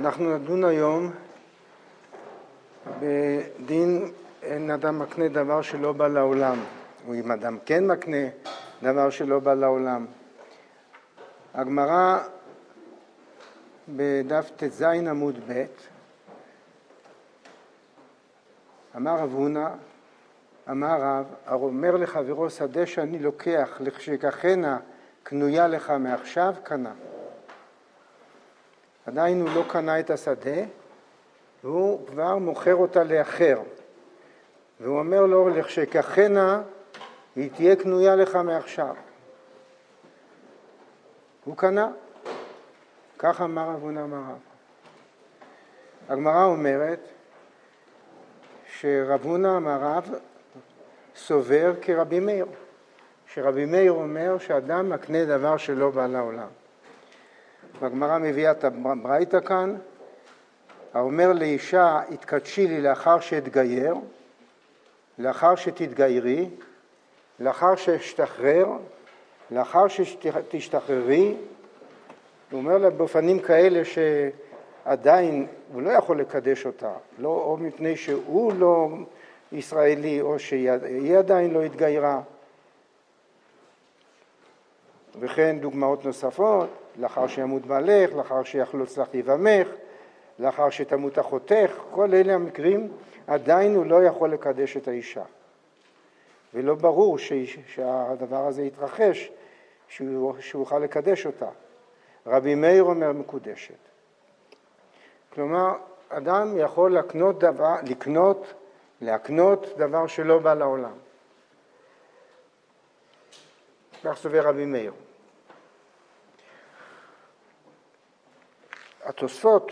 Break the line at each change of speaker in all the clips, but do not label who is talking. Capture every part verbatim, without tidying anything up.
אנחנו נדון היום בדין אין אדם מקנה דבר שלא בא לעולם, או אם אדם כן מקנה דבר שלא בא לעולם. הגמרא בדף ט"ז עמוד ב' אמר רב הונא, אמר רב, אומר לחברו שדה שאני לוקח לכשכחנה קנויה לך מעכשיו, קנה. עדיין הוא לא קנה את השדה, והוא כבר מוכר אותה לאחר. והוא אומר לו, לכשכחנה היא תהיה קנויה לך מעכשיו. הוא קנה. כך אמר רב הונא אמר רב. הגמרא אומרת שרב הונא אמר רב סובר כרבי מאיר. שרבי מאיר אומר שאדם מקנה דבר שלא בא לעולם. והגמרא מביאה את הברייתא כאן, האומר לאישה, התקדשי לי לאחר שהתגייר, לאחר שתתגיירי, לאחר שתשתחרר, לאחר שתשתחררי, הוא אומר לה באופנים כאלה שעדיין הוא לא יכול לקדש אותה, לא, או מפני שהוא לא ישראלי, או שהיא עדיין לא התגיירה. וכן דוגמאות נוספות, לאחר שימות בעלך, לאחר שיחלוץ לך יבמך, לאחר שתמות אחותך, כל אלה המקרים עדיין הוא לא יכול לקדש את האישה. ולא ברור ש... שהדבר הזה יתרחש, שהוא יוכל לקדש אותה. רבי מאיר אומר מקודשת. כלומר, אדם יכול לקנות דבר, לקנות, להקנות דבר שלא בא לעולם. כך סובר רבי מאיר. התוספות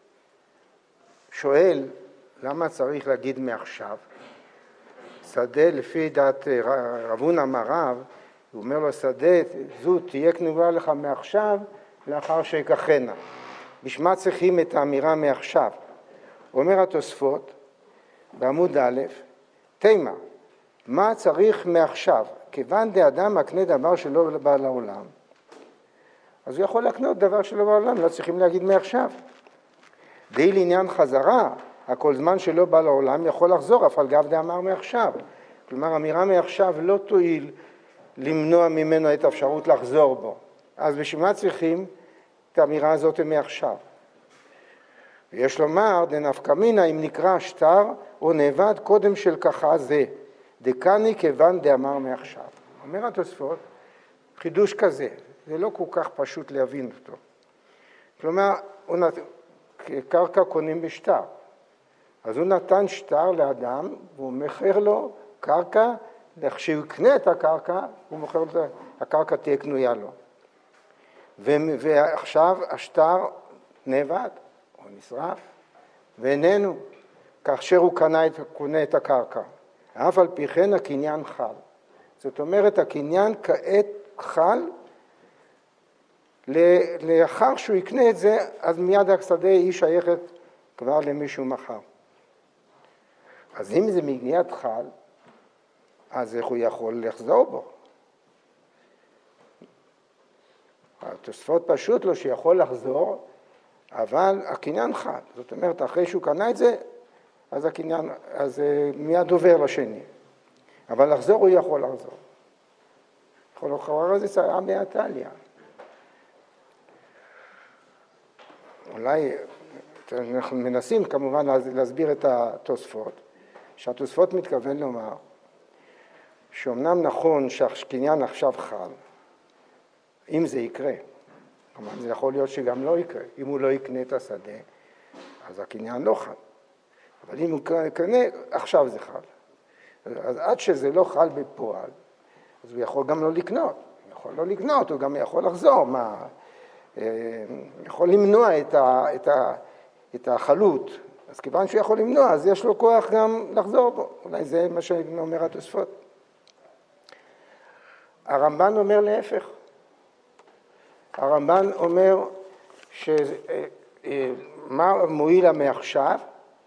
שואל למה צריך להגיד מעכשיו. שדה לפי דעת רב הונא אמר רב, הוא אומר לו שדה זו תהיה קנויה לך מעכשיו לאחר שכחנה. בשמה צריכים את האמירה מעכשיו. אומר התוספות בעמוד א', תימה, מה צריך מעכשיו? כיוון דאדם מקנה דבר שלא בא לעולם, אז הוא יכול לקנות דבר שלא בא לעולם, לא צריכים להגיד מעכשיו. די לעניין חזרה, הכל זמן שלא בא לעולם יכול לחזור, אף על גב דאמר מעכשיו. כלומר, אמירה מעכשיו לא תועיל למנוע ממנו את האפשרות לחזור בו. אז בשביל מה צריכים את האמירה הזאת מעכשיו? ויש לומר, דנפקא מינה, אם נקרא שטר או נאבד קודם של ככה זה, דקני כיוון דאמר מעכשיו. אומר התוספות, חידוש כזה, זה לא כל כך פשוט להבין אותו. כלומר, נת... קרקע קונים בשטר. אז הוא נתן שטר לאדם, והוא מכר לו קרקע, כשהוא יקנה את הקרקע, הוא מוכר לו, הקרקע תהיה קנויה לו. ו... ועכשיו השטר נאבד, או נשרף, ואיננו, כאשר הוא קנה את, קונה את הקרקע. אף על פי כן הקניין חל. זאת אומרת, הקניין כעת חל, לאחר שהוא יקנה את זה, אז מיד השדה היא שייכת כבר למישהו מחר. אז אם זה מגניית חל, אז איך הוא יכול לחזור בו? התוספות פשוט לו שיכול לחזור, אבל הקניין חל. זאת אומרת, אחרי שהוא קנה את זה, אז הקניין, אז מיד עובר לשני. אבל לחזור הוא יכול לחזור. יכול לחזור את זה צרה באתליה. אולי אנחנו מנסים כמובן להסביר את התוספות, שהתוספות מתכוון לומר שאומנם נכון שהקניין עכשיו חל, אם זה יקרה, כלומר זה יכול להיות שגם לא יקרה, אם הוא לא יקנה את השדה, אז הקניין לא חל, אבל אם הוא קנה, עכשיו זה חל. אז עד שזה לא חל בפועל, אז הוא יכול גם לא לקנות, הוא יכול לא לקנות, הוא גם יכול לחזור, מה... יכול למנוע את, ה, את, ה, את החלות, אז כיוון שהוא יכול למנוע, אז יש לו כוח גם לחזור בו. אולי זה מה שאומר התוספות. הרמב"ן אומר להפך. הרמב"ן אומר שמה מועיל לה מעכשיו,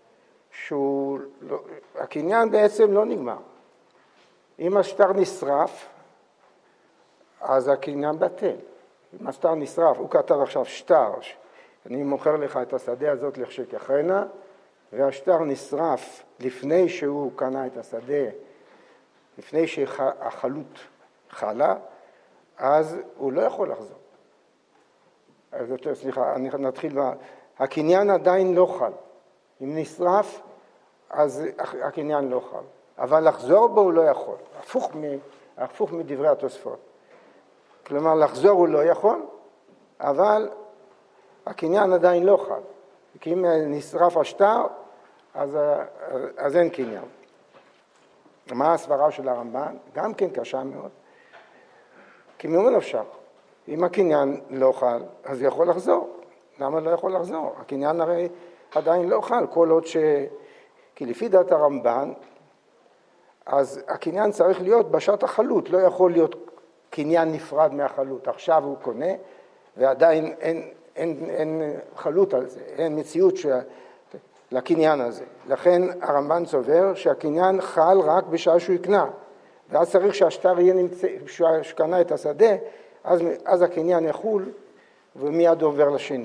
שהקניין בעצם לא נגמר. אם השטר נשרף, אז הקניין בטל. אם השטר נשרף, הוא כתב עכשיו שטר אני מוכר לך את השדה הזאת לחשכחנה, והשטר נשרף לפני שהוא קנה את השדה, לפני שהחלות חלה, אז הוא לא יכול לחזור. אז יותר, סליחה, אני נתחיל, הקניין עדיין לא חל. אם נשרף, אז הקניין לא חל. אבל לחזור בו הוא לא יכול. הפוך, מ, הפוך מדברי התוספות. כלומר, לחזור הוא לא יכול, אבל הקניין עדיין לא חל. כי אם נשרף השטר, אז, אז אין קניין. מה הסברה של הרמב"ן? גם כן קשה מאוד. כי מאוד אפשר. אם הקניין לא חל, אז הוא יכול לחזור. למה לא יכול לחזור? הקניין הרי עדיין לא חל, כל עוד ש... כי לפי דעת הרמב"ן, אז הקניין צריך להיות בשעת החלות, לא יכול להיות קניין נפרד מהחלות. עכשיו הוא קונה, ועדיין אין, אין, אין חלות על זה, אין מציאות ש... לקניין הזה. לכן הרמב"ן סובר שהקניין חל רק בשעה שהוא יקנה, ואז צריך שהשטר יהיה נמצא, שקנה את השדה, אז, אז הקניין יחול ומיד עובר לשני.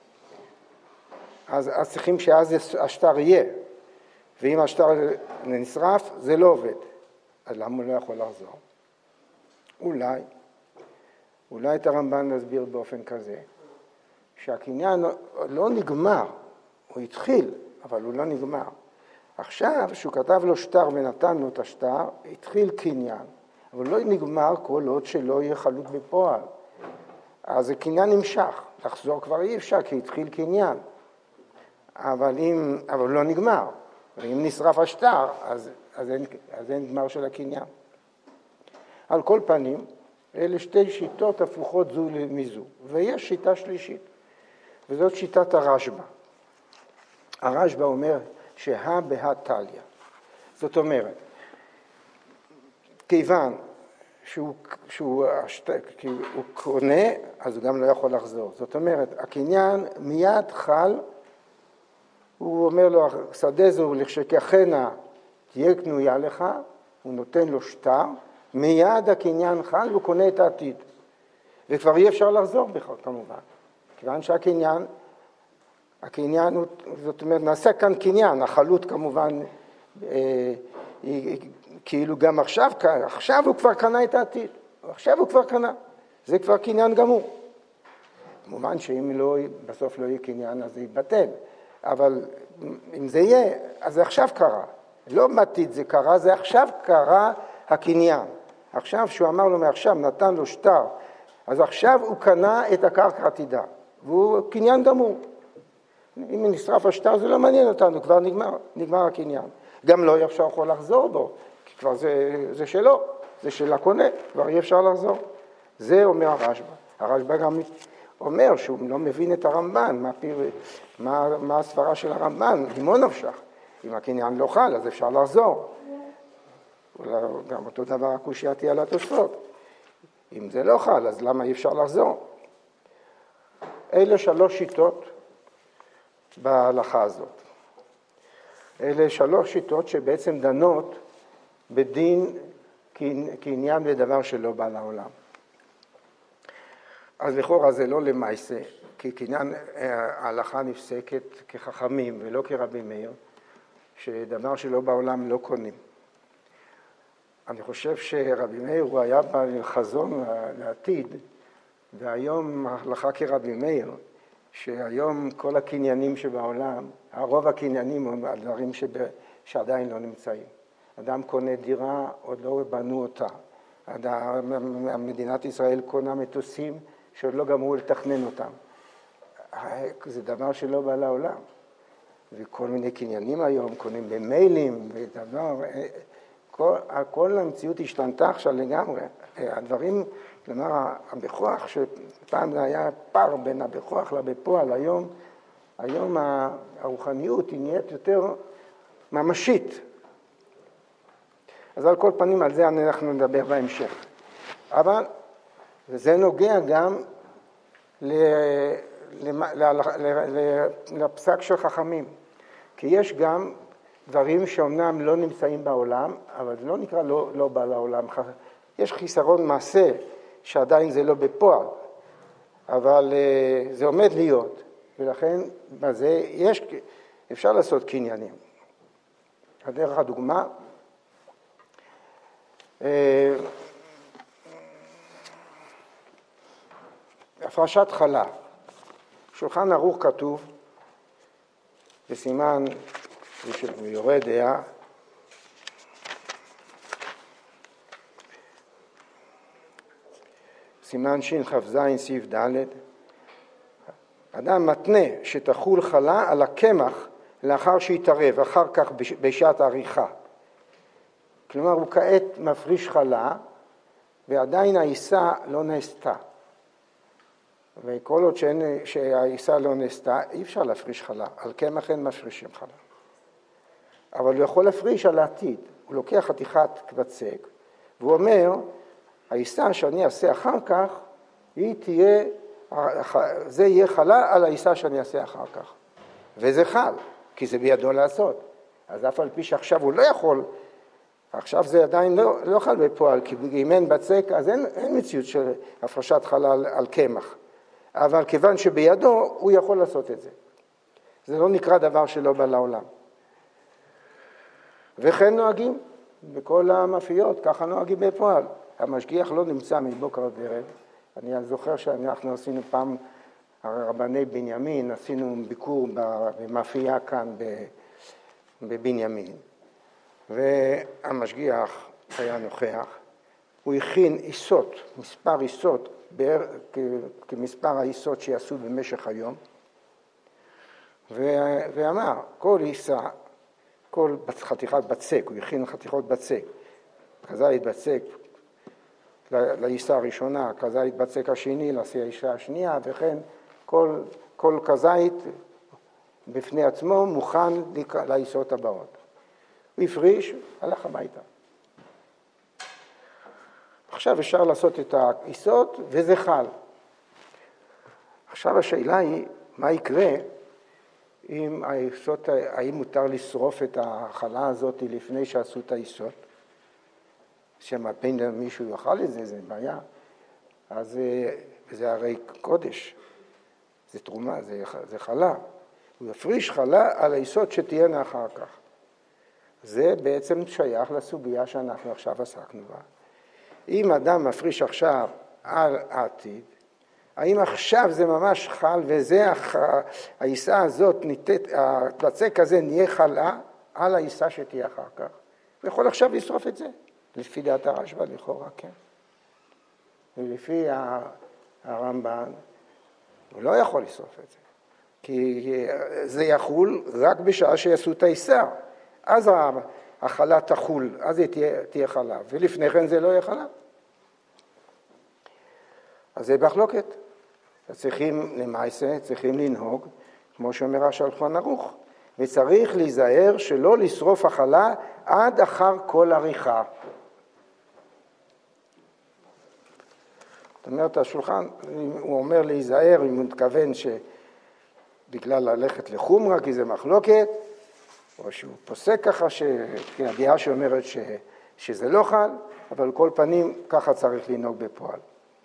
אז, אז צריכים שאז השטר יהיה, ואם השטר נשרף זה לא עובד. אז למה הוא לא יכול לחזור? אולי, אולי את הרמב"ן נסביר באופן כזה, שהקניין לא נגמר, הוא התחיל, אבל הוא לא נגמר. עכשיו, שהוא כתב לו שטר ונתן לו את השטר, התחיל קניין, אבל לא נגמר כל עוד שלא יהיה חלות בפועל. אז הקניין נמשך, לחזור כבר אי אפשר, כי התחיל קניין. אבל אם, אבל לא נגמר. ואם נשרף השטר, אז, אז אין, אז אין גמר של הקניין. על כל פנים, אלה שתי שיטות הפוכות זו מזו. ויש שיטה שלישית, וזאת שיטת הרשב"א. הרשב"א אומר שהא בהא תליא. זאת אומרת, כיוון שהוא, שהוא, שהוא קונה, אז הוא גם לא יכול לחזור. זאת אומרת, הקניין מיד חל, הוא אומר לו, שדה זו לכשכחנה תהיה קנויה לך, הוא נותן לו שטר, מיד הקניין חל והוא קונה את העתיד. וכבר אי אפשר לחזור בכלל כמובן. כיוון שהקניין, הקניין הוא, זאת אומרת, נעשה כאן קניין, החלות כמובן, אה, היא, כאילו גם עכשיו, עכשיו הוא כבר קנה את העתיד, עכשיו הוא כבר קנה, זה כבר קניין גמור. כמובן שאם לא, בסוף לא יהיה קניין, אז זה יתבטל. אבל אם זה יהיה, אז זה עכשיו קרה. לא מתית זה קרה, זה עכשיו קרה הקניין. עכשיו שהוא אמר לו מעכשיו, נתן לו שטר, אז עכשיו הוא קנה את הקרקע עתידה, והוא קניין גמור. אם נשרף השטר זה לא מעניין אותנו, כבר נגמר, נגמר הקניין. גם לא אפשר יכול לחזור בו, כי כבר זה, זה שלו, זה של הקונה, כבר אי אפשר לחזור. זה אומר הרשב"א. הרשב"א גם אומר שהוא לא מבין את הרמב"ן, מה, פיר, מה, מה הסברה של הרמב"ן, ממה נפשך. אם הקניין לא חל, אז אפשר לחזור. גם אותו דבר הקושיה תהיה על התוספות. אם זה לא חל, אז למה אי אפשר לחזור? אלה שלוש שיטות בהלכה הזאת. אלה שלוש שיטות שבעצם דנות בדין כעניין ודבר שלא בא לעולם. אז לכאורה זה לא למעשה, כי כעניין ההלכה נפסקת כחכמים ולא כרבי מאיר, שדבר שלא בעולם לא קונים. אני חושב שרבי מאיר הוא היה בחזון לעתיד, והיום ההלכה כרבי מאיר, שהיום כל הקניינים שבעולם, הרוב הקניינים הם הדברים שבא, שעדיין לא נמצאים. אדם קונה דירה, עוד לא בנו אותה. מדינת ישראל קונה מטוסים שעוד לא גמרו לתכנן אותם. זה דבר שלא בא לעולם. וכל מיני קניינים היום קונים במיילים, ודבר, כל, כל המציאות השתנתה עכשיו לגמרי. הדברים, כלומר, הבכוח, שפעם זה היה פער בין הבכוח לבפועל, היום, היום הרוחניות היא נהיית יותר ממשית. אז על כל פנים, על זה אנחנו נדבר בהמשך. אבל זה נוגע גם ל, ל, ל, ל, לפסק של חכמים. כי יש גם דברים שאומנם לא נמצאים בעולם, אבל זה לא נקרא לא, לא בא לעולם. יש חיסרון מעשה שעדיין זה לא בפועל, אבל זה עומד להיות. ולכן בזה יש, אפשר לעשות קניינים. הדרך הדוגמה, הפרשת חלה. שולחן ערוך כתוב, בסימן יורד דעה, סימן שין חף זין סעיף ד', אדם מתנה שתחול חלה על הקמח לאחר שיתערב, אחר כך בשעת העריכה. כלומר, הוא כעת מפריש חלה, ועדיין העיסה לא נעשתה. וכל עוד שהעיסה לא נעשתה, אי אפשר להפריש חלה. על קמח אין מפרישים חלה. אבל הוא יכול להפריש על העתיד. הוא לוקח חתיכת בצק, והוא אומר, העיסה שאני אעשה אחר כך, היא תהיה, זה יהיה חלה על העיסה שאני אעשה אחר כך. וזה חל, כי זה בידו לעשות. אז אף על פי שעכשיו הוא לא יכול, עכשיו זה עדיין לא, לא חל בפועל, כי אם אין בצק, אז אין, אין מציאות של הפרשת חלה על, על קמח. אבל כיוון שבידו, הוא יכול לעשות את זה. זה לא נקרא דבר שלא בא לעולם. וכן נוהגים בכל המאפיות, ככה נוהגים בפועל. המשגיח לא נמצא מבוקר עד ערב. אני זוכר שאנחנו עשינו פעם, הרבני בנימין, עשינו ביקור במאפייה כאן בבנימין. והמשגיח היה נוכח. הוא הכין עיסות, מספר עיסות, כמספר העיסות שיעשו במשך היום. ואמר, כל עיסה, כל חתיכת בצק, הוא הכין חתיכות בצק, כזית בצק לעיסה הראשונה, כזית בצק השני לעיסה השנייה, וכן כל, כל כזית בפני עצמו מוכן לעיסות הבאות. הוא הפריש, הלך הביתה. עכשיו אפשר לעשות את העיסות וזה חל. עכשיו השאלה היא, מה יקרה אם העיסות, האם מותר לשרוף את החלה הזאת לפני שעשו את העיסות? שמפן מישהו יאכל את זה, זה בעיה. אז זה הרי קודש, זה תרומה, זה, זה חלה. הוא יפריש חלה על העיסות שתהיינה אחר כך. זה בעצם שייך לסוגיה שאנחנו עכשיו עסקנו בה. אם אדם מפריש עכשיו על העתיד, האם עכשיו זה ממש חל וזה העיסה הזאת, הבצק הזה נהיה חלה על העיסה שתהיה אחר כך? הוא יכול עכשיו לשרוף את זה, לפי דעת הרשב"א לכאורה, כן. ולפי הרמב"ן, הוא לא יכול לשרוף את זה, כי זה יחול רק בשעה שיעשו את העיסה. אז החלה תחול, אז היא תהיה, תהיה חלה, ולפני כן זה לא יהיה חלה. אז זה מחלוקת. צריכים למעשה, צריכים לנהוג, כמו שאומר השולחן ערוך, וצריך להיזהר שלא לשרוף החלה עד אחר כל עריכה. זאת אומרת, השולחן, הוא אומר להיזהר, אם הוא מתכוון שבגלל ללכת לחומרה, כי זה מחלוקת, או שהוא פוסק ככה, שהדעה שאומרת ש, שזה לא חל, אבל על כל פנים ככה צריך לנהוג בפועל.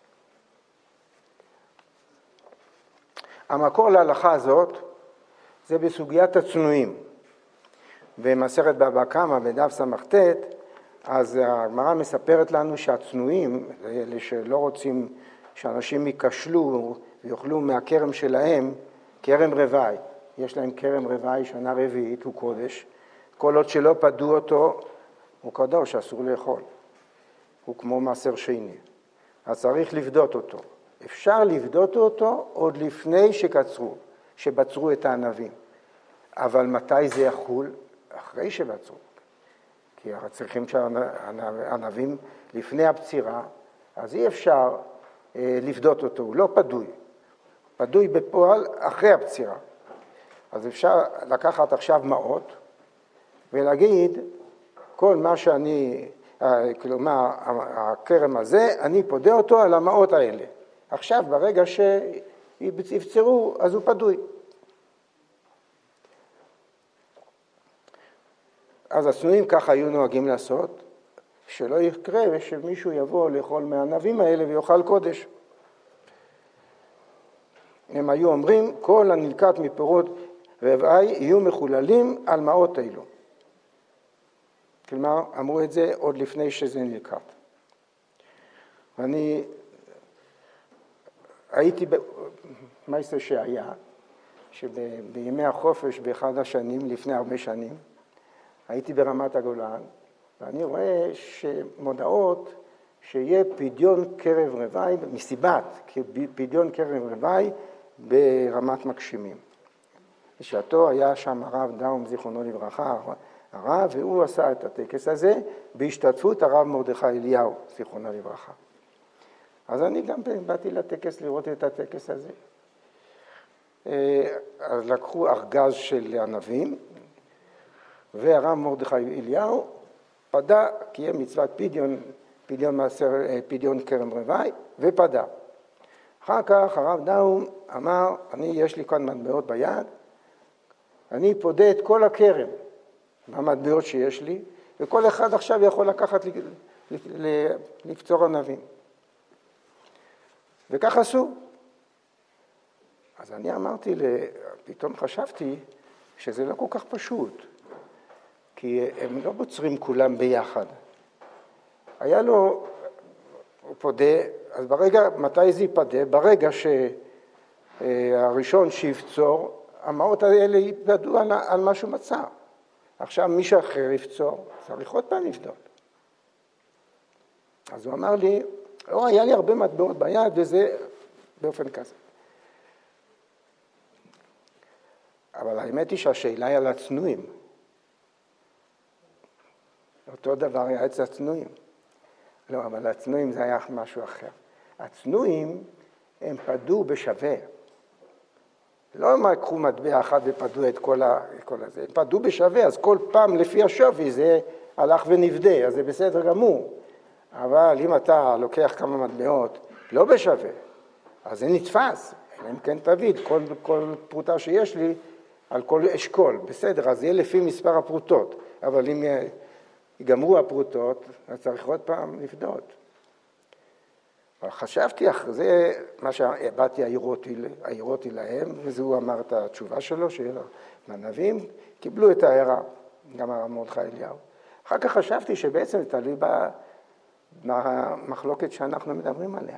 המקור להלכה הזאת זה בסוגיית הצנועים. במסכת בבא קמא בדף ס"ט, אז הגמרא מספרת לנו שהצנועים, אלה שלא רוצים שאנשים ייכשלו ויאכלו מהכרם שלהם, כרם רבעי. יש להם כרם רבעי שנה רביעית, הוא קודש. כל עוד שלא פדו אותו, הוא קדוש, אסור לאכול. הוא כמו מעשר שני. אז צריך לבדות אותו. אפשר לבדות אותו עוד לפני שקצרו, שבצרו את הענבים. אבל מתי זה יחול? אחרי שבצרו. כי צריכים שהענבים לפני הפצירה, אז אי אפשר אה, לבדות אותו, הוא לא פדוי. פדוי בפועל אחרי הפצירה. אז אפשר לקחת עכשיו מעות ולהגיד, כל מה שאני, כלומר, הכרם הזה, אני פודה אותו על המעות האלה. עכשיו, ברגע שיפצרו, אז הוא פדוי. אז הצנועים ככה היו נוהגים לעשות, שלא יקרה שמישהו יבוא לאכול מהענבים האלה ויאכל קודש. הם היו אומרים, כל הנלקט מפירות רבעי יהיו מחוללים על מעות אלו. כלומר, אמרו את זה עוד לפני שזה נלקט. ואני הייתי, מה זה שהיה, שבימי החופש באחד השנים, לפני הרבה שנים, הייתי ברמת הגולן, ואני רואה שמודעות שיהיה פדיון קרב רבעי, מסיבת פדיון קרב רבעי ברמת מגשימים. בשעתו היה שם הרב דאום זיכרונו לברכה, הרב, והוא עשה את הטקס הזה בהשתתפות הרב מרדכי אליהו זיכרונו לברכה. אז אני גם באתי לטקס לראות את הטקס הזה. אז לקחו ארגז של ענבים, והרב מרדכי אליהו פדה, קיים מצוות פדיון, פדיון, מעשר, פדיון כרם רבעי, ופדה. אחר כך הרב דאום אמר, אני, יש לי כאן מטבעות ביד, אני פודה את כל הכרם במטבעות שיש לי, וכל אחד עכשיו יכול לקחת לפצור ענבים. וכך עשו. אז אני אמרתי, פתאום חשבתי שזה לא כל כך פשוט, כי הם לא בוצרים כולם ביחד. היה לו, הוא פודה, אז ברגע, מתי זה יפדה? ברגע שהראשון שיפצור, המעות האלה יפדו על, על מה שהוא מצא. עכשיו מישהו אחר יפצור, צריך עוד פעם לפדות. אז הוא אמר לי, לא, היה לי הרבה מטבעות ביד, וזה באופן כזה. אבל האמת היא שהשאלה היא על הצנועים. אותו דבר היה אצל הצנועים. לא, אבל הצנועים זה היה משהו אחר. הצנועים הם פדו בשווה. לא מה, קחו מטבע אחד ופדו את כל, ה, כל הזה. הם פדו בשווה, אז כל פעם לפי השווי זה הלך ונבדה, אז זה בסדר גמור. אבל אם אתה לוקח כמה מטבעות לא בשווה, אז זה נתפס. אם כן תביד, כל, כל פרוטה שיש לי על כל אשכול, בסדר, אז יהיה לפי מספר הפרוטות. אבל אם ייגמרו הפרוטות, אז צריך עוד פעם לפדות. אבל חשבתי אחרי זה, מה שהבאתי העירותי להם, וזהו אמר את התשובה שלו, שהנביאים קיבלו את ההערה, גם הרב מרדכי אליהו. אחר כך חשבתי שבעצם זה תלוי במחלוקת שאנחנו מדברים עליה.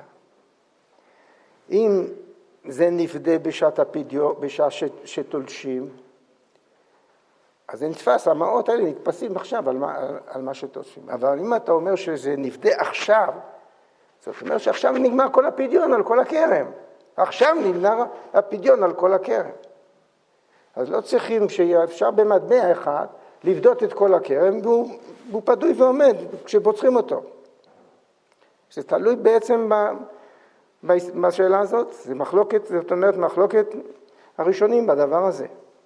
אם זה נפדה בשעת הפדיון, בשעה שתולשים, אז זה נתפס, המעות האלה נתפסים עכשיו על מה, על, על מה שתולשים. אבל אם אתה אומר שזה נפדה עכשיו, זאת אומרת שעכשיו נגמר כל הפדיון על כל הכרם. עכשיו נגמר הפדיון על כל הכרם. אז לא צריכים שאפשר במטבע אחד לבדות את כל הכרם, והוא, והוא פדוי ועומד כשבוצרים אותו. זה תלוי בעצם ב, בשאלה הזאת, זה מחלוקת, זאת אומרת מחלוקת הראשונים בדבר הזה.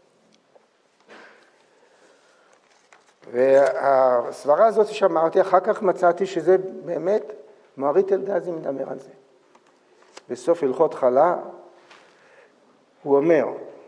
והסברה הזאת שאמרתי, אחר כך מצאתי שזה באמת, מוהר"ת אלגזי מדבר על זה. בסוף הלכות חלה, הוא אומר,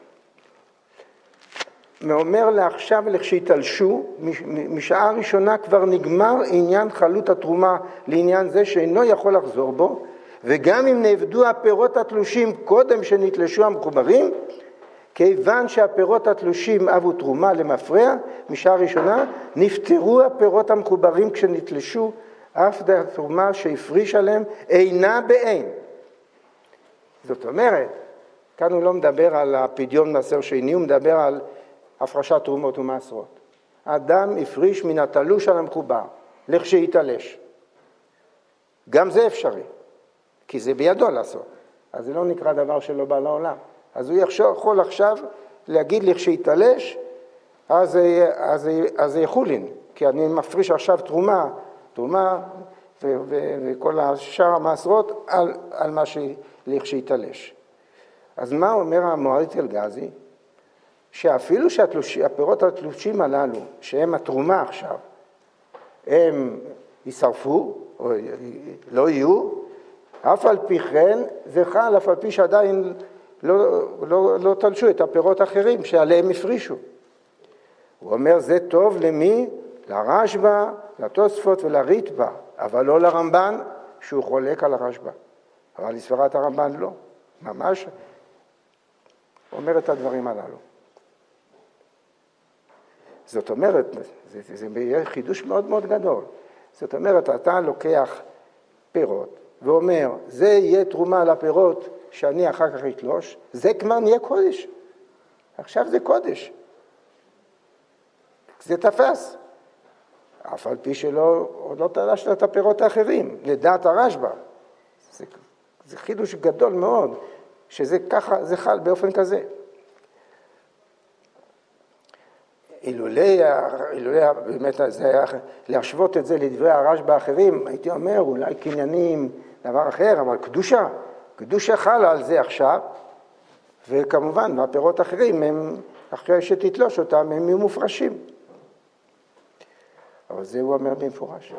מאומר לעכשיו לכשיתלשו, משעה ראשונה כבר נגמר עניין חלות התרומה לעניין זה שאינו יכול לחזור בו, וגם אם נאבדו הפירות התלושים קודם שנתלשו המחוברים, כיוון שהפירות התלושים אבו תרומה למפרע, משעה ראשונה נפטרו הפירות המחוברים כשנתלשו, אף התרומה שהפריש עליהם אינה באין. זאת אומרת, כאן הוא לא מדבר על הפדיון מעשר שני, הוא מדבר על הפרשת תרומות ומעשרות. האדם הפריש מן התלוש על המחובר, לכשיתלש. גם זה אפשרי, כי זה בידו לעשות. אז זה לא נקרא דבר שלא בא לעולם. אז הוא יכול עכשיו להגיד לכשיתלש, אז, אז, אז זה יחולין, כי אני מפריש עכשיו תרומה, תרומה ו- ו- וכל השאר המעשרות על, על מה שלכשיתלש. אז מה אומר המוהר"ת אלגזי? שאפילו שהפירות התלושים הללו, שהם התרומה עכשיו, הם יישרפו, או לא יהיו, אף על פי כן, זה חל, אף על פי שעדיין לא, לא, לא תלשו את הפירות האחרים שעליהם הפרישו. הוא אומר, זה טוב למי? לרשב"א, לתוספות ולריטב"א, אבל לא לרמב"ן, שהוא חולק על הרשב"א. אבל לסברת הרמב"ן לא. ממש אומר את הדברים הללו. זאת אומרת, זה, זה, זה חידוש מאוד מאוד גדול. זאת אומרת, אתה לוקח פירות ואומר, זה יהיה תרומה לפירות שאני אחר כך אתלוש, זה כבר נהיה קודש. עכשיו זה קודש. זה תפס. אף על פי שלא, עוד לא תלשת את הפירות האחרים, לדעת הרשב"א. זה, זה חידוש גדול מאוד, שזה ככה, זה חל באופן כזה. אילולי, אילולי, באמת, זה היה, להשוות את זה לדברי הרשב"א האחרים, הייתי אומר, אולי קניינים, דבר אחר, אבל קדושה, קדושה חלה על זה עכשיו, וכמובן, הפירות האחרים, הם, אחרי שתתלוש אותם, הם יהיו מופרשים. אבל זה הוא אומר במפורש.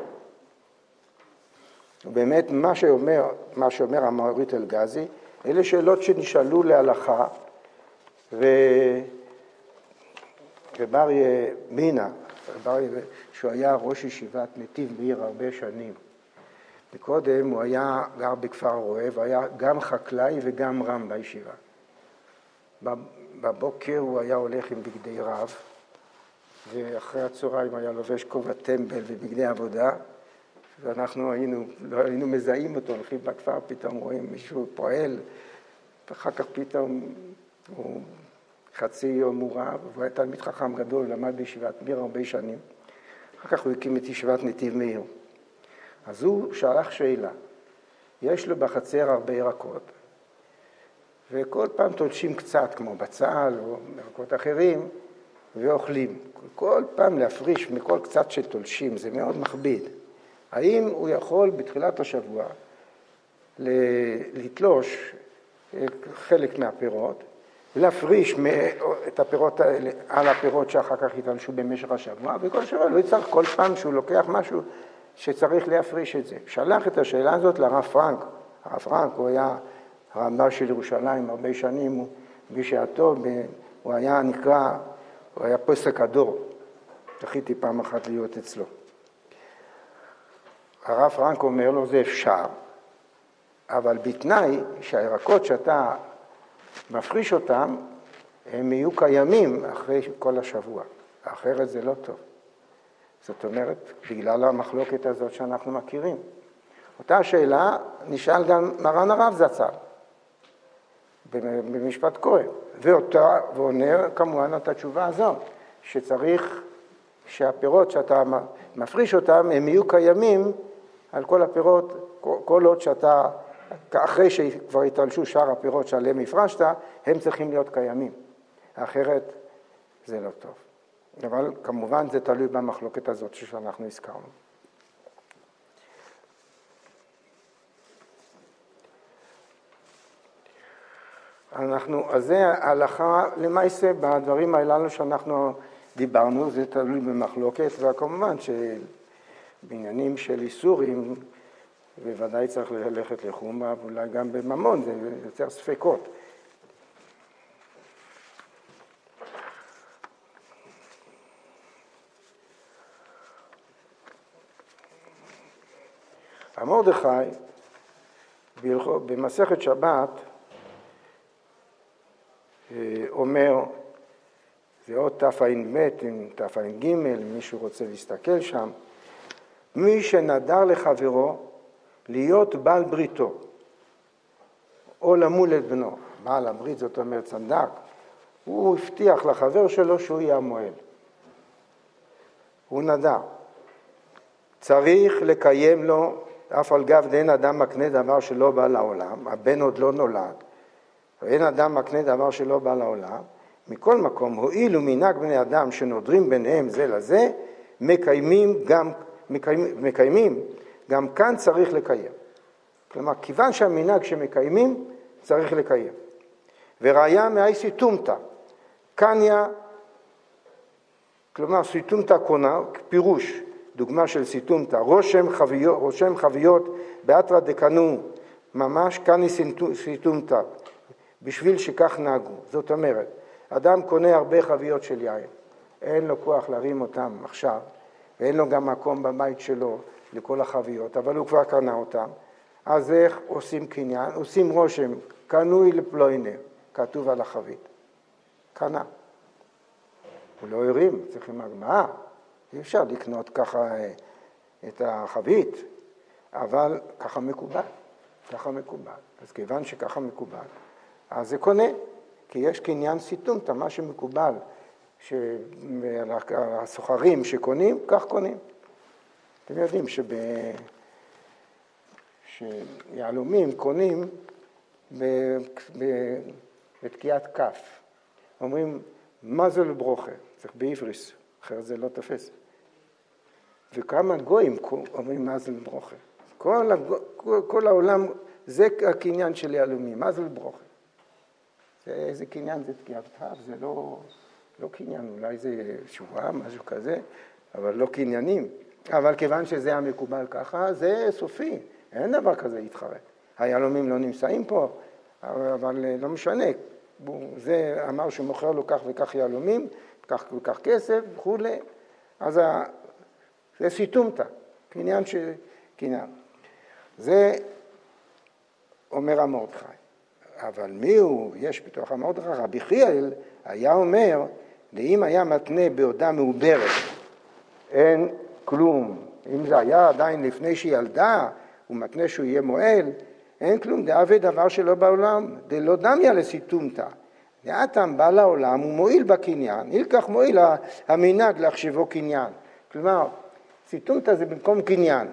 ובאמת, מה שאומר, מה שאומר המאורית אלגזי, אלה שאלות שנשאלו להלכה, ו... ובריה מינה, בריה, שהוא היה ראש ישיבת נתיב מאיר הרבה שנים. וקודם הוא היה גר בכפר רועה, והיה גם חקלאי וגם רם בישיבה. בבוקר הוא היה הולך עם בגדי רב, ואחרי הצהריים היה לובש כובע טמבל ובגדי עבודה, ואנחנו היינו, לא היינו מזהים אותו, הולכים בכפר, פתאום רואים מישהו פועל, ואחר כך פתאום הוא חצי יום הוא רב, והוא היה תלמיד חכם גדול, למד בישיבת מאיר הרבה שנים. אחר כך הוא הקים את ישיבת נתיב מאיר. אז הוא שלח שאלה, יש לו בחצר הרבה ירקות, וכל פעם תולשים קצת, כמו בצל או ירקות אחרים, ואוכלים. כל פעם להפריש מכל קצת שתולשים, זה מאוד מכביד. האם הוא יכול בתחילת השבוע לתלוש חלק מהפירות, להפריש את הפירות האלה על הפירות שאחר כך יתלשו במשך השבוע, וכל שבוע לא יצטרך כל פעם שהוא לוקח משהו שצריך להפריש את זה. שלח את השאלה הזאת לרב פרנק. הרב פרנק הוא היה הרמב"ם של ירושלים הרבה שנים, בשעתו הוא היה נקרא, הוא היה פוסק הדור. זכיתי פעם אחת להיות אצלו. הרב פרנק אומר לו, זה אפשר, אבל בתנאי שהירקות שאתה מפריש אותם, הם יהיו קיימים אחרי כל השבוע. אחרת זה לא טוב. זאת אומרת, בגלל המחלוקת הזאת שאנחנו מכירים. אותה שאלה נשאל גם מרן הרב זצ"ל, במשפט כהן. ואותה, ועונה כמובן את התשובה הזאת, שצריך שהפירות שאתה מפריש אותם, הם יהיו קיימים על כל הפירות, כל עוד שאתה, אחרי שכבר יתלשו שאר הפירות שעליהם הפרשת, הם צריכים להיות קיימים. אחרת זה לא טוב. אבל כמובן זה תלוי במחלוקת הזאת שאנחנו הזכרנו. אנחנו, אז זה ההלכה למעשה בדברים האלו שאנחנו דיברנו, זה תלוי במחלוקת, וכמובן שבעניינים של איסורים, בוודאי צריך ללכת לחומרה, ואולי גם בממון, זה יותר ספקות. המרדכי, במסכת שבת, אומר, זה עוד תפ"ב, תפ"ג, מישהו רוצה להסתכל שם, מי שנדר לחברו להיות בעל בריתו, או למול את בנו, בעל הברית זאת אומרת צדק, הוא הבטיח לחבר שלו שהוא יהיה המועל. הוא נדר. צריך לקיים לו, אף על גב דין אדם מקנה דבר שלא בא לעולם, הבן עוד לא נולד, ואין אדם מקנה דבר שלא בא לעולם, מכל מקום, הועילו מנהג בני אדם שנודרים ביניהם זה לזה, מקיימים גם, מקיימים, מקיימים, גם כאן צריך לקיים. כלומר, כיוון שהמנהג שמקיימים, צריך לקיים. וראיה מאי סיתומתא, קניה, כלומר סיתומתא קונה, פירוש, דוגמה של סיתומתא, רושם חביות, רושם חביות באתרא דקנו, ממש קני סיתומתא, בשביל שכך נהגו. זאת אומרת, אדם קונה הרבה חביות של יין, אין לו כוח להרים אותם עכשיו, ואין לו גם מקום בבית שלו לכל החביות, אבל הוא כבר קנה אותם. אז איך עושים קניין? עושים רושם, קנוי לפלוינר, כתוב על החבית. קנה. הוא לא הרים, צריכים הגמרא. אי אפשר לקנות ככה את החבית, אבל ככה מקובל, ככה מקובל. אז כיוון שככה מקובל, אז זה קונה, כי יש קניין סיטומתא, מה שמקובל, שהסוחרים שקונים, כך קונים. אתם יודעים שב... שיהלומים קונים ב... ב... בתקיעת כף. אומרים, מזל ברוכה, צריך בעבריס, אחרת זה לא תופס. וכמה גויים אומרים מזל ברוכה. כל, הגו... כל העולם, זה הקניין של יהלומים, מזל ברוכה. זה, איזה קניין זה תקיעת כף, זה לא, לא קניין, אולי זה שבועה, משהו כזה, אבל לא קניינים. אבל כיוון שזה המקובל ככה, זה סופי, אין דבר כזה להתחרט. היהלומים לא נמצאים פה, אבל לא משנה. זה אמר שמוכר לו כך וכך יהלומים, כך וכך כסף וכו'. אז זה סיטומתא, קניין ש... קניין. זה אומר המרדכי. אבל מי הוא? יש בתוך המרדכי, רבי חיאל היה אומר, ואם היה מתנה בעודה מעוברת, אין כלום. אם זה היה עדיין לפני שהיא ילדה, הוא מתנה שהוא יהיה מועל, אין כלום, דאבי דבר שלא בעולם, דלא דמיה לסיטומתא. דעתם בא לעולם, הוא מועיל בקניין, ילקח מועיל המנהג להחשבו קניין. כלומר, סיטומתא זה במקום קניין.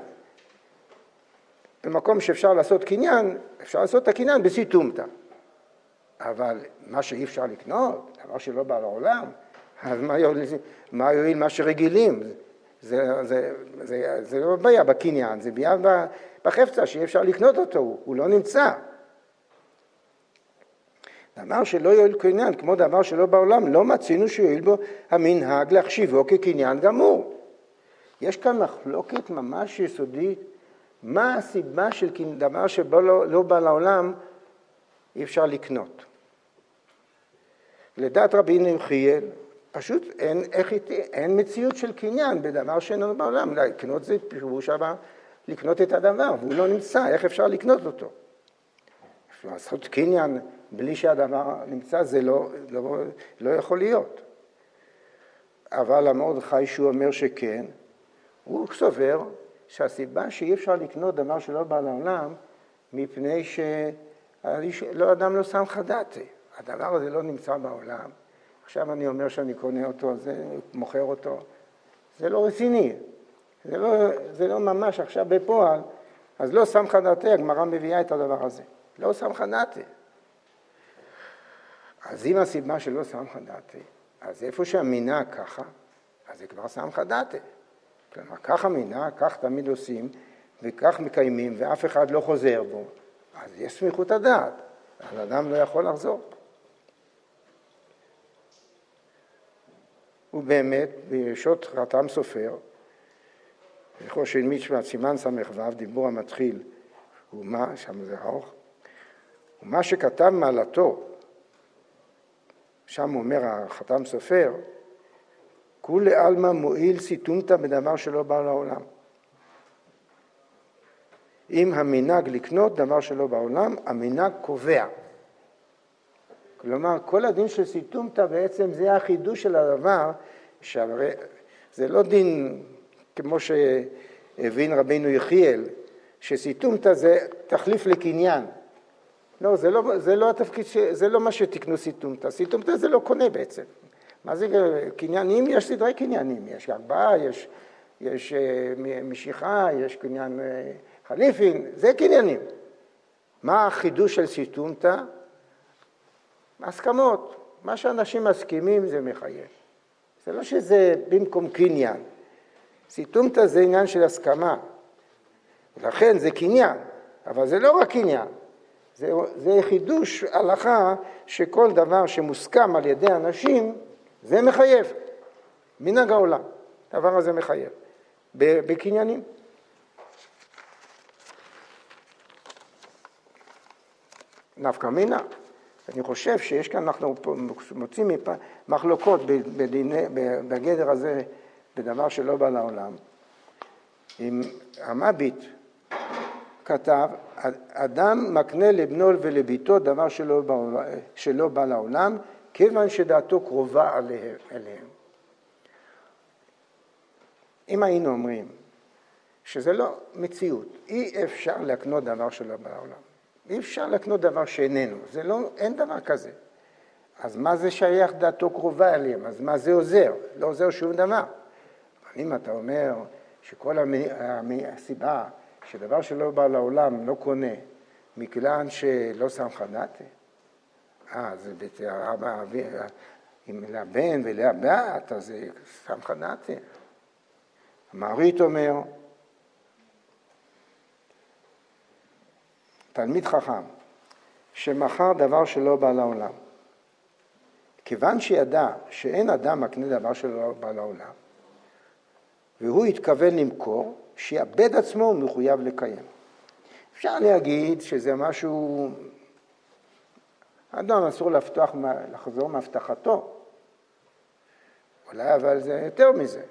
במקום שאפשר לעשות קניין, אפשר לעשות את הקניין בסיטומתא. אבל מה שאי אפשר לקנות, דבר שלא בא לעולם, אז מה יועיל, מה יועיל מה שרגילים? זה, זה, זה, זה לא בעיה בקניין, זה בעיה בחפצה שאי אפשר לקנות אותו, הוא, הוא לא נמצא. דבר שלא יועיל קניין, כמו דבר שלא בעולם, לא מצינו שיועיל בו המנהג להחשיבו כקניין גמור. יש כאן מחלוקת ממש יסודית, מה הסיבה של דבר שבו לא, לא בא לעולם, אי אפשר לקנות. לדעת רבי חיאל, פשוט אין, איך, אין מציאות של קניין בדבר שאינו בעולם. לקנות זה פירוש הבא, לקנות את הדבר, והוא לא נמצא, איך אפשר לקנות אותו? אפשר לעשות קניין בלי שהדבר נמצא, זה לא, לא, לא יכול להיות. אבל המרדכי שהוא אומר שכן, הוא סובר שהסיבה שאי אפשר לקנות דבר שלא בא לעולם, מפני שלא אדם לא שם חדתי. הדבר הזה לא נמצא בעולם. עכשיו אני אומר שאני קונה אותו, זה מוכר אותו. זה לא רציני. זה לא, זה לא ממש עכשיו בפועל. אז לא שם חדתי, הגמרא מביאה את הדבר הזה. לא שם חדתי. אז אם הסיבה שלא שם חדתי, אז איפה שהמינה ככה, אז זה כבר שם חדתי. כלומר, כך המינה, כך תמיד עושים, וכך מקיימים, ואף אחד לא חוזר בו. אז יש סמיכות הדעת. האדם לא יכול לחזור. ובאמת, בישות חתם סופר, בחושן מצוות סימן סמך ו' דיבור המתחיל, ומה, שם זה ארוך, ומה שכתב מעלתו, שם אומר החתם סופר, כולי עלמא מועיל סיטומתא בדבר שלא בא לעולם. אם המנהג לקנות דבר שלא בעולם, המנהג קובע. כלומר, כל הדין של סיטומתא בעצם זה החידוש של הדבר, שהרי זה לא דין כמו שהבין רבינו יחיאל, שסיטומתא זה תחליף לקניין. לא, זה לא, זה לא התפקיד, זה לא מה שתקנו סיטומתא. סיטומתא זה לא קונה בעצם. מה זה קניינים? יש סדרי קניינים. יש ארבעה, יש, יש משיכה, יש קניין חליפין, זה קניינים. מה החידוש של סיטומתא? הסכמות. מה שאנשים מסכימים זה מחייב. זה לא שזה במקום קניין. סיטומתא זה עניין של הסכמה. לכן זה קניין, אבל זה לא רק קניין. זה, זה חידוש הלכה שכל דבר שמוסכם על ידי אנשים, זה מחייב. מנהג העולם. הדבר הזה מחייב. בקניינים. נפקא מינה. אני חושב שיש כאן, אנחנו מוצאים מחלוקות בדיני, בגדר הזה, בדבר שלא בא לעולם. אם המביט כתב, אדם מקנה לבנו ולביתו דבר שלא בא, שלא בא לעולם, כיוון שדעתו קרובה אליהם. אליהם. אם היינו אומרים שזה לא מציאות, אי אפשר לקנות דבר שלא בעולם. אי אפשר לקנות דבר שאיננו, זה לא, אין דבר כזה. אז מה זה שייך דעתו קרובה אליהם? אז מה זה עוזר? לא עוזר שום דבר. אם אתה אומר שכל הסיבה שדבר שלא בא לעולם לא קונה, מכיוון שלא סמכא דעתי, אה, זה בתארה, אם לבן ולבת, אז זה סמכא דעתי. המעריט אומר, תלמיד חכם, שמכר דבר שלא בא לעולם, כיוון שידע שאין אדם מקנה דבר שלא בא לעולם, והוא התכוון למכור, שיאבד עצמו ומחויב לקיים. אפשר להגיד שזה משהו, אדם אסור לפתוח, לחזור מהבטחתו, אולי אבל זה יותר מזה.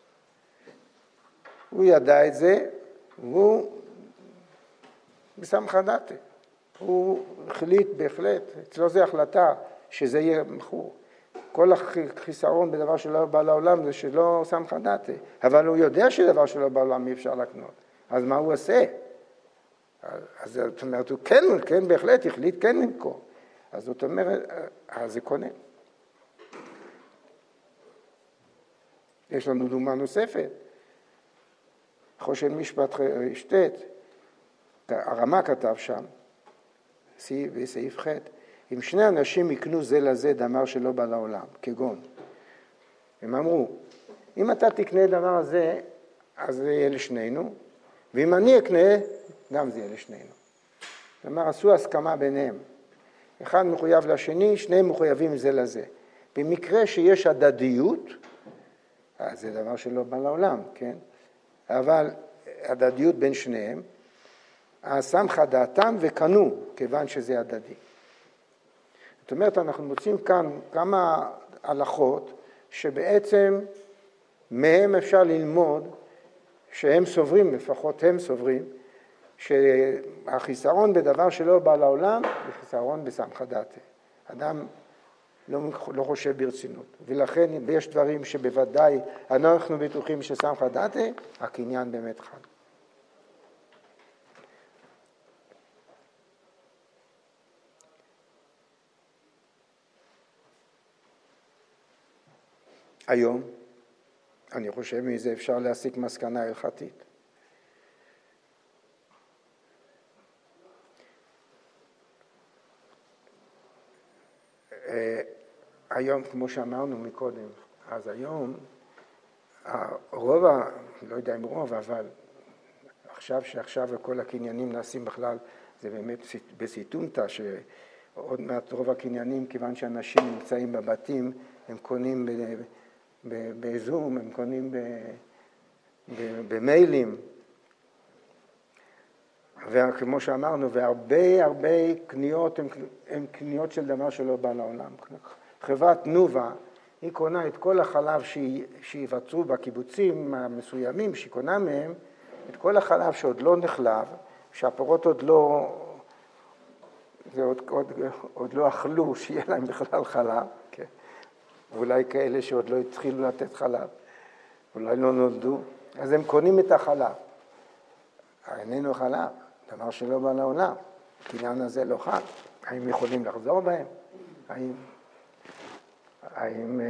הוא ידע את זה, והוא בסמכא דעתי. הוא החליט בהחלט, אצלו זו החלטה שזה יהיה מכור. כל החיסרון בדבר שלא בא לעולם זה שלא סמכא דעתי. אבל הוא יודע שדבר שלא בא לעולם אי אפשר לקנות. אז מה הוא עושה? אז זאת אומרת, הוא כן, כן בהחלט החליט כן למכור. אז זאת אומרת, אז זה קונה. יש לנו דוגמה נוספת. חושן משפט שטט, הרמ"א כתב שם, בסעיף ח', אם שני אנשים יקנו זה לזה דבר שלא בא לעולם, כגון. הם אמרו, אם אתה תקנה דבר הזה, אז זה יהיה לשנינו, ואם אני אקנה, גם זה יהיה לשנינו. זאת אומרת, עשו הסכמה ביניהם. אחד מחויב לשני, שניהם מחויבים זה לזה. במקרה שיש הדדיות, אז זה דבר שלא בא לעולם, כן? אבל הדדיות בין שניהם, אז סמכא דעתם וקנו, כיוון שזה הדדי. זאת אומרת, אנחנו מוצאים כאן כמה הלכות, שבעצם מהם אפשר ללמוד, שהם סוברים, לפחות הם סוברים, שהחיסרון בדבר שלא בא לעולם, זה חיסרון בסמכא דעתי. אדם לא, לא חושב ברצינות. ולכן יש דברים שבוודאי אנחנו בטוחים שסמכא דעתי, הקניין באמת חד. היום, אני חושב מזה אפשר להסיק מסקנה הלכתית. היום, כמו שאמרנו מקודם, אז היום, הרוב, לא יודע אם רוב, אבל עכשיו שעכשיו כל הקניינים נעשים בכלל, זה באמת בסיטונטה, שעוד מעט רוב הקניינים, כיוון שאנשים נמצאים בבתים, הם קונים בזום, הם קונים במיילים, וכמו שאמרנו, והרבה הרבה קניות הם, הם קניות של דבר שלא בא לעולם. חברת תנובה, היא קונה את כל החלב שיווצרו בקיבוצים המסוימים, שהיא קונה מהם, את כל החלב שעוד לא נחלב, שהפירות עוד לא, זה עוד, עוד, עוד לא אכלו, שיהיה להם בכלל חלב, כן? ואולי כאלה שעוד לא התחילו לתת חלב, אולי לא נולדו, אז הם קונים את החלב. איננו חלב, דבר שלא בא לעולם, קניין הזה לא חד. האם יכולים לחזור בהם? האם... האם...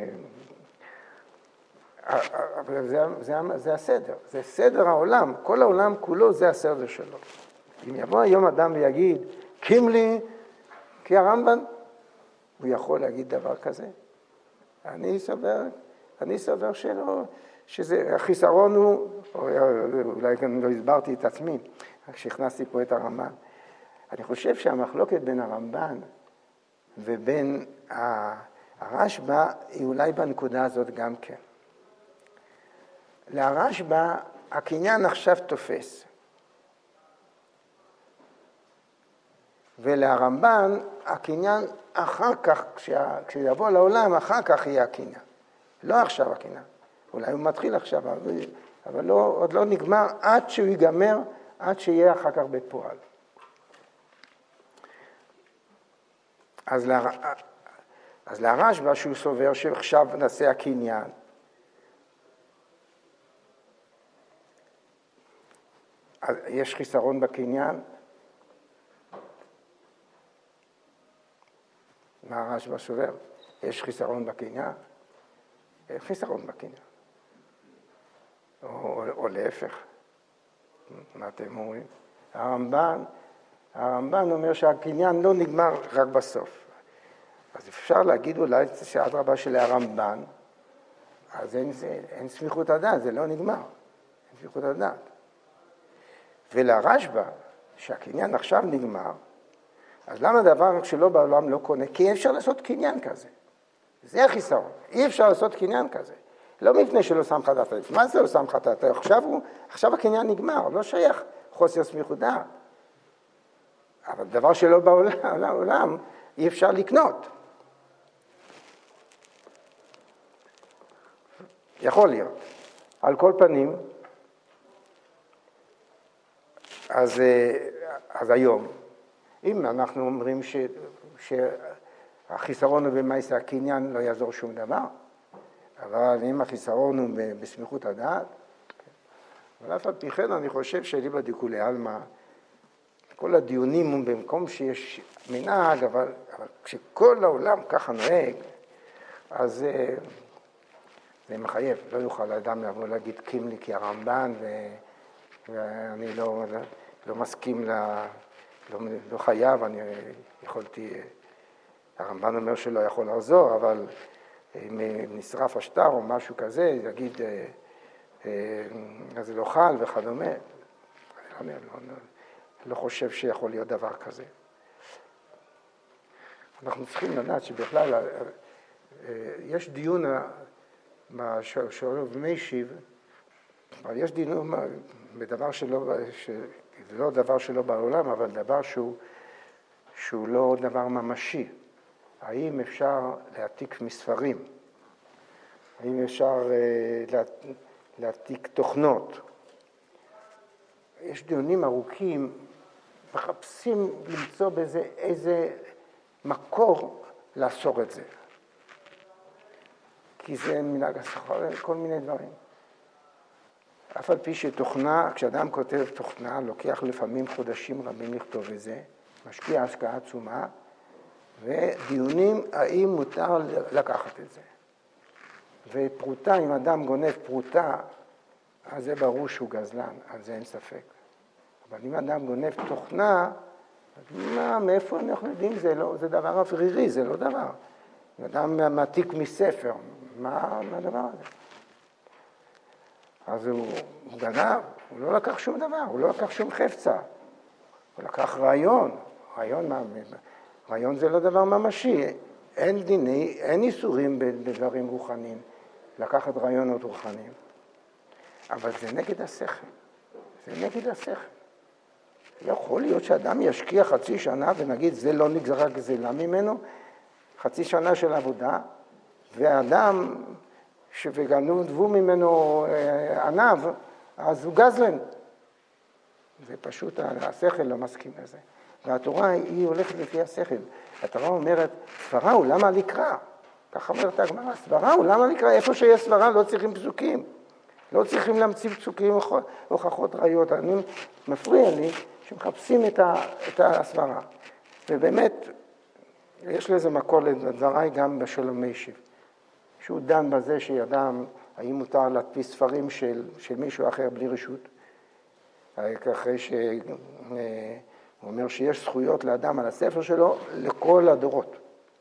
אבל זה, זה, זה הסדר, זה סדר העולם, כל העולם כולו זה הסדר שלו. אם יבוא היום אדם ויגיד, קים לי כי הרמב"ן, הוא יכול להגיד דבר כזה. אני סובר, אני סובר שלא, שזה, החיסרון הוא, אולי גם לא הסברתי את עצמי, כשהכנסתי פה את הרמב"ן. אני חושב שהמחלוקת בין הרמב"ן ובין הרשב"א היא אולי בנקודה הזאת גם כן. לרשב"א הקניין עכשיו תופס. ולרמב"ן הקניין אחר כך, כשיבוא לעולם, אחר כך יהיה הקניין. לא עכשיו הקניין. אולי הוא מתחיל עכשיו, אבל לא, עוד לא נגמר עד שהוא ייגמר, עד שיהיה אחר כך בפועל. אז, לה, אז לרשב"א שהוא סובר שעכשיו נעשה הקניין, אז יש חיסרון בקניין? מה הרשב"א סובר? יש חיסרון בקניין? יש חיסרון בקניין. או, או, או להפך. מה אתם אומרים? הרמב"ן, הרמב"ן אומר שהקניין לא נגמר רק בסוף. אז אפשר להגיד אולי שעד רבה של הרמב"ן, אז אין, אין סמיכות הדעת, זה לא נגמר. אין סמיכות הדעת. ולרשב"א, שהקניין עכשיו נגמר, אז למה דבר שלא בעולם לא קונה? כי אי אפשר לעשות קניין כזה. זה החיסרון. אי אפשר לעשות קניין כזה. לא מפני שלא שם חטאת. מה זה לא שם חטאת? עכשיו, הוא, עכשיו הקניין נגמר, לא שייך חוסר סמיכות דעת. אבל דבר שלא בעולם, בעולם, אי אפשר לקנות. יכול להיות. על כל פנים, אז, אז היום, אם אנחנו אומרים ש, שהחיסרון הוא במעשה הקניין, לא יעזור שום דבר, אבל אם החיסרון הוא בסמיכות הדעת, אבל אף על פי כן אני חושב שאליבא דכולי עלמא, כל הדיונים הם במקום שיש מנהג, אבל, אבל כשכל העולם ככה נוהג, אז זה מחייב. לא יוכל האדם לבוא להגיד קימלי כי הרמב"ן, ו, ואני לא, לא, לא מסכים, לה, לא, לא חייב, אני יכולתי, הרמב"ן אומר שלא יכול לעזור, אבל אם נשרף השטר או משהו כזה, יגיד, אז זה לא חל וכדומה. אני לא, לא, לא חושב שיכול להיות דבר כזה. אנחנו צריכים לדעת שבכלל יש דיון בשואל ומשיב, אבל יש דיון בדבר שלא, זה לא דבר שלא בעולם, אבל דבר שהוא, שהוא לא דבר ממשי. האם אפשר להעתיק מספרים? האם אפשר להעתיק תוכנות? יש דיונים ארוכים, מחפשים למצוא בזה איזה מקור לאסור את זה. כי זה מנהג השכר, כל מיני דברים. אף על פי שתוכנה, כשאדם כותב תוכנה, לוקח לפעמים חודשים רבים לכתוב את זה, משקיע השקעה עצומה, ודיונים האם מותר לקחת את זה. ופרוטה, אם אדם גונב פרוטה, אז זה ברור שהוא גזלן, על זה אין ספק. אבל אם אדם גונב תוכנה, אז מה, מאיפה אנחנו יודעים? זה, לא, זה דבר אוורירי, זה לא דבר. אם אדם מעתיק מספר, מה, מה הדבר הזה? אז הוא, הוא גנב, הוא לא לקח שום דבר, הוא לא לקח שום חפצה. הוא לקח רעיון, רעיון, מה, רעיון זה לא דבר ממשי. אין דיני, אין איסורים בדברים רוחניים, לקחת רעיונות רוחניים. אבל זה נגד השכל. זה נגד השכל. יכול להיות שאדם ישקיע חצי שנה ונגיד זה לא נגזרה גזלה ממנו, חצי שנה של עבודה, והאדם שגנבו ממנו ענב, אז הוא גזלן. זה פשוט, השכל לא מסכים לזה. והתורה היא הולכת לפי השכל. התורה אומרת, סברה הוא למה לקרוא? ככה אומרת הגמרא, סברה הוא למה לקרוא? איפה שיש סברה לא צריכים פסוקים. לא צריכים להמציא פסוקים הוכחות ראיות. אני מפריע לי שמחפשים את, ה, את הסברה. ובאמת, יש לזה מקור לדבריי גם בשלום משיב. שהוא דן בזה שידם, האם מותר להדפיס ספרים של, של מישהו אחר בלי רשות. אחרי שהוא אומר שיש זכויות לאדם על הספר שלו לכל הדורות.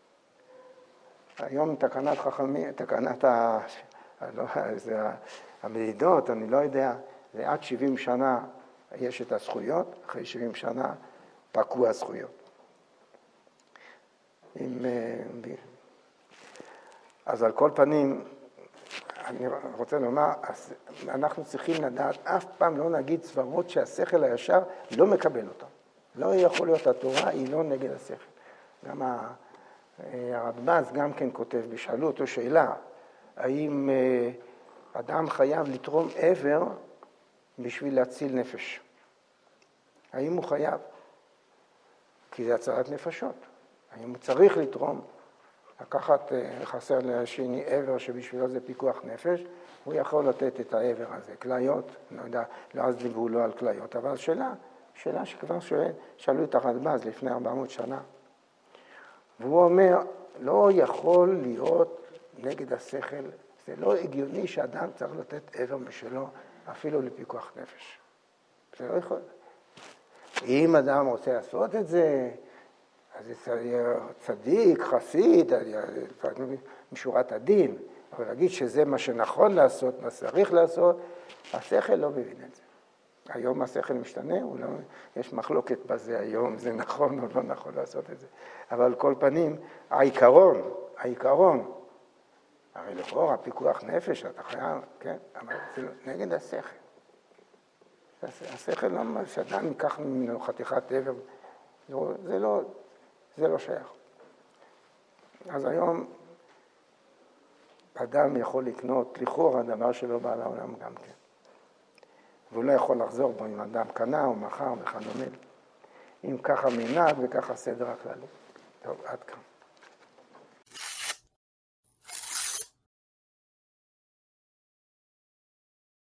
היום תקנת חכמים, תקנת ה... לא, זה המדידות, אני לא יודע, זה עד שבעים שנה יש את הזכויות, אחרי שבעים שנה פקעו הזכויות. עם, אז על כל פנים, אני רוצה לומר, אנחנו צריכים לדעת, אף פעם לא נגיד סברות שהשכל הישר לא מקבל אותם. לא יכול להיות, התורה היא לא נגד השכל. גם הרדב"ז גם כן כותב, בשאלו אותו שאלה, האם אדם חייב לתרום עבר בשביל להציל נפש? האם הוא חייב? כי זה הצלת נפשות. האם הוא צריך לתרום? לקחת, חסר לשני עבר שבשבילו זה פיקוח נפש, הוא יכול לתת את העבר הזה, כליות, לא יודע, לא אז דיברו לו על כליות, אבל שאלה, שאלה שכבר שואל, שאלו את הרדב"ז לפני ארבע מאות שנה. והוא אומר, לא יכול להיות נגד השכל, זה לא הגיוני שאדם צריך לתת עבר משלו, אפילו לפיקוח נפש. זה לא יכול. אם אדם רוצה לעשות את זה, אז זה יהיה צדיק, חסיד, משורת הדין, אבל להגיד שזה מה שנכון לעשות, מה צריך לעשות, השכל לא מבין את זה. היום השכל משתנה, לא, יש מחלוקת בזה היום, זה נכון או לא נכון לעשות את זה. אבל על כל פנים, העיקרון, העיקרון, הרי לכאורה פיקוח נפש, אתה חייב, כן, אבל זה נגד השכל. השכל לא, שאדם ייקח ממנו חתיכת עבר, זה לא, זה לא שייך. אז היום אדם יכול לקנות לכאורה דבר שלא בא לעולם גם כן. והוא לא יכול לחזור בו אם אדם קנה או מחר וכדומה. אם ככה מנהג וככה סדר הכללי. טוב, עד כאן.